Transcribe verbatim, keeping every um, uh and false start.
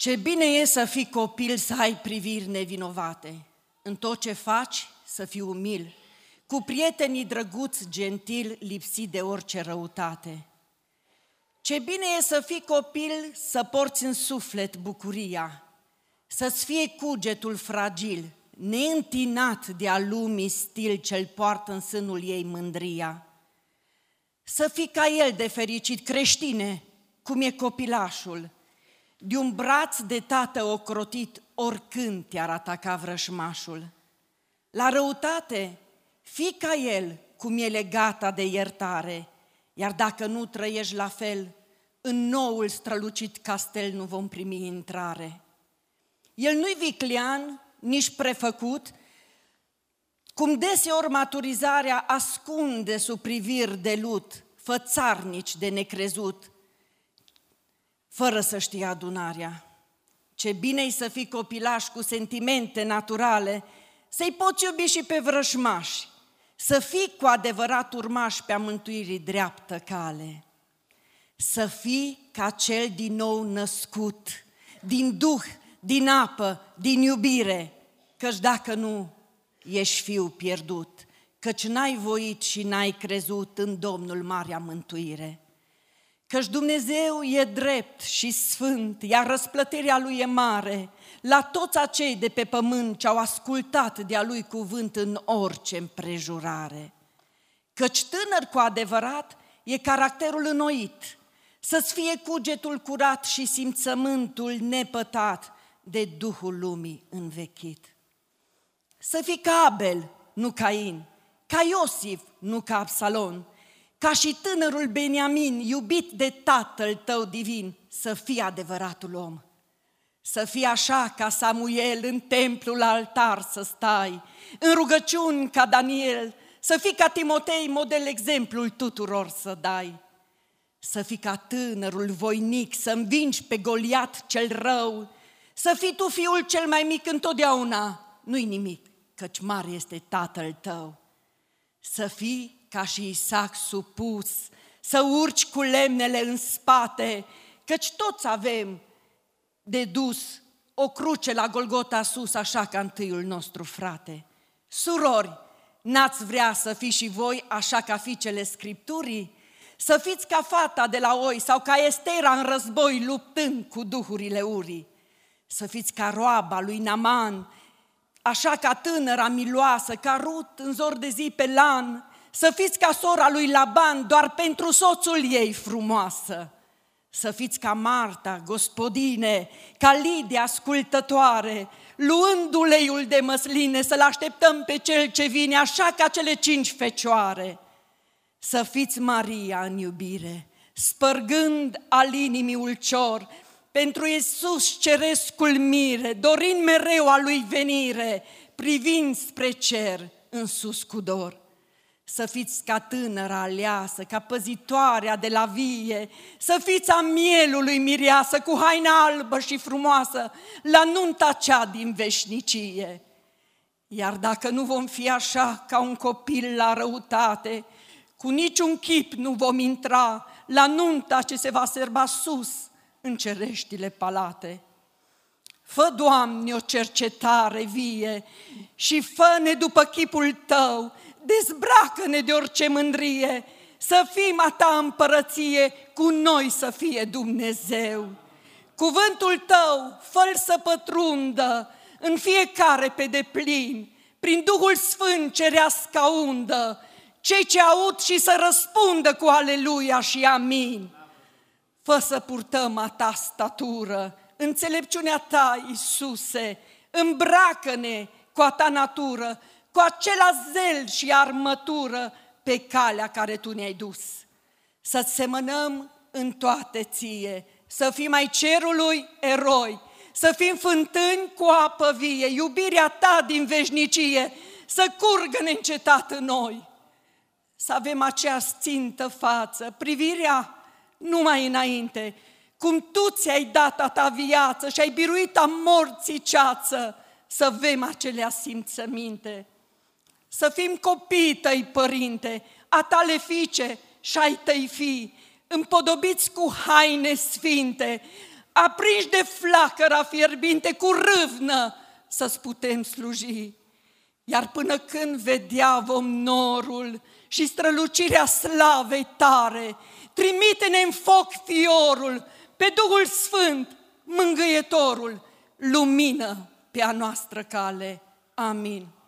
Ce bine e să fii copil, să ai priviri nevinovate, în tot ce faci să fii umil, cu prietenii drăguți, gentil, lipsit de orice răutate. Ce bine e să fii copil, să porți în suflet bucuria, să-ți fie cugetul fragil, neîntinat de-a lumii stil ce-l poartă în sânul ei mândria. Să fii ca el de fericit, creștine, cum e copilașul, de un braț de tată ocrotit oricând te-ar ataca vrășmașul. La răutate, fii ca el, cum el e gata de iertare, iar dacă nu trăiești la fel, în noul strălucit castel nu vom primi intrare. El nu-i viclean, nici prefăcut, cum deseori maturizarea ascunde sub priviri de lut, fățarnici de necrezut, fără să știe adunarea. Ce bine-i să fii copilaș cu sentimente naturale, să-i poți iubi și pe vrășmași, să fii cu adevărat urmaș pe a mântuirii dreaptă cale. Să fii ca cel din nou născut, din duh, din apă, din iubire, căci dacă nu, ești fiu pierdut, căci n-ai voit și n-ai crezut în Domnul Marea Mântuire. Căci Dumnezeu e drept și sfânt, iar răsplătirea Lui e mare la toți acei de pe pământ ce au ascultat de-a Lui cuvânt în orice împrejurare. Căci tânăr cu adevărat e caracterul înnoit, să-ți fie cugetul curat și simțământul nepătat de Duhul lumii învechit. Să fii ca Abel, nu Cain, ca Iosif, nu ca Absalom, ca și tânărul Beniamin, iubit de Tatăl tău divin, să fii adevăratul om. Să fii așa ca Samuel, în templul altar să stai, în rugăciuni ca Daniel, să fii ca Timotei, model exemplul tuturor să dai. Să fii ca tânărul voinic, să învingi pe Goliat cel rău, să fii tu fiul cel mai mic întotdeauna, nu-i nimic, căci mare este Tatăl tău. Să fii ca și Isaac supus, să urci cu lemnele în spate, căci toți avem de dus o cruce la Golgota sus, așa ca întâiul nostru frate. Surori, n-ați vrea să fiți și voi așa ca fiicele Scripturii? Să fiți ca fata de la oi sau ca Estera în război luptând cu duhurile urii? Să fiți ca roaba lui Naman, așa ca tânăra miloasă, ca Rut în zor de zi pe lan, să fiți ca sora lui Laban, doar pentru soțul ei frumoasă. Să fiți ca Marta, gospodine, ca Lidia ascultătoare, luând uleiul de măsline, să-l așteptăm pe cel ce vine, așa ca cele cinci fecioare. Să fiți Maria în iubire, spărgând al inimii ulcior, pentru Iisus cerescul mire, dorind mereu a lui venire, privind spre cer în sus cu dor. Să fiți ca tânăra aleasă, ca păzitoarea de la vie, să fiți a mielului mireasă, cu haina albă și frumoasă, la nunta cea din veșnicie. Iar dacă nu vom fi așa ca un copil la răutate, cu niciun chip nu vom intra la nunta ce se va serba sus în cereștile palate. Fă, Doamne, o cercetare vie și fă-ne după chipul Tău, dezbracă-ne de orice mândrie, să fim a Ta împărăție, cu noi să fie Dumnezeu. Cuvântul Tău, fă-l să pătrundă în fiecare pe deplin, prin Duhul Sfânt cerească undă, cei ce aud și să răspundă cu aleluia și amin. Fă să purtăm a Ta statură, înțelepciunea Ta, Iisuse, îmbracă-ne cu a Ta natură, cu acela zel și armătură pe calea care Tu ne-ai dus. Să-ți semănăm în toate Ție, să fim ai cerului eroi, să fim fântâni cu apă vie, iubirea Ta din veșnicie, să curgă neîncetat în noi. Să avem acea țintă față, privirea numai înainte, cum Tu ți-ai dat a Ta viață și ai biruit a morții ceață, să avem acelea simțăminte. Să fim copiii Tăi, Părinte, a Tale fiice și ai Tăi fii, împodobiți cu haine sfinte, aprinși de flacăra fierbinte, cu râvnă să-ți putem sluji. Iar până când vedea vom norul și strălucirea slavei tare, trimite-ne în foc fiorul, pe Duhul Sfânt, mângâietorul, lumină pe a noastră cale. Amin.